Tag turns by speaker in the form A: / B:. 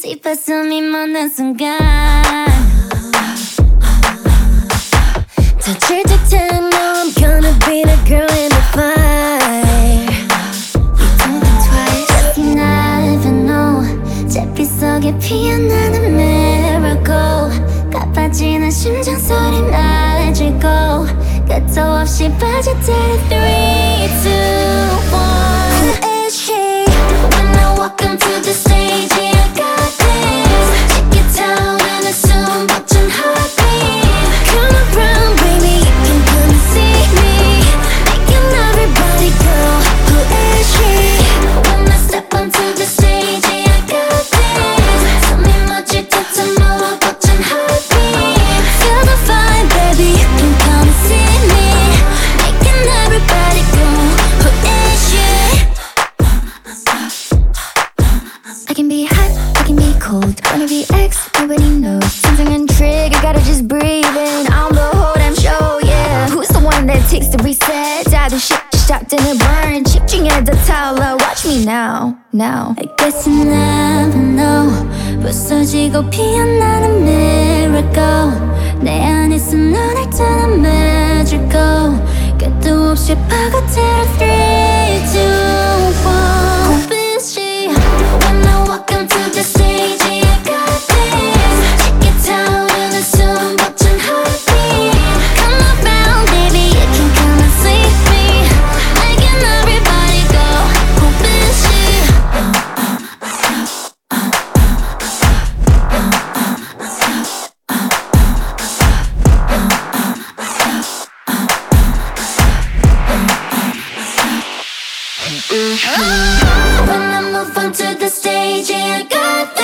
A: 뒷바람이 멎는 순간 다칠 듯한 No, I'm gonna be the girl in the fire. You don't think twice. You never know. 잿빛 속에 피어나는 miracle. 가빠지는 심장 소리 날려주고 끝도 없이 빠져들어 3, 2, 1. Who is she? When I walk onto the stage, I got this. 쉽게 타오르는 숨 벅찬 heartbeat. Come around, baby, you can come and see me. Making everybody go. Who is she? When I step onto the stage, I got this. 숨이 멎을 듯한 무럭 벅찬 heartbeat. Feel the vibe, baby, you can come and see me. Making everybody go. Who is she? I can be hot, I can be cold. Wanna be X, nobody knows. Something intriguing, gotta just breathe in. I'm the whole damn show, yeah. Who's the one that takes the reset? 다들 shit stopped in a burn. 집중해 더 타올라, watch me now, now. I guess you never know. 부서지고 피어나는 miracle. 내 안에서 눈을 뜨는 magical. 끝도 없이 파고들어 3, 2, 1. Who is she? When I walk onto the stage, I got this. 쉽게 타오르는 숨 벅찬 heartbeat. Come around, baby, you can come and see me. Making everybody go. Who is she? When I move onto the stage, I got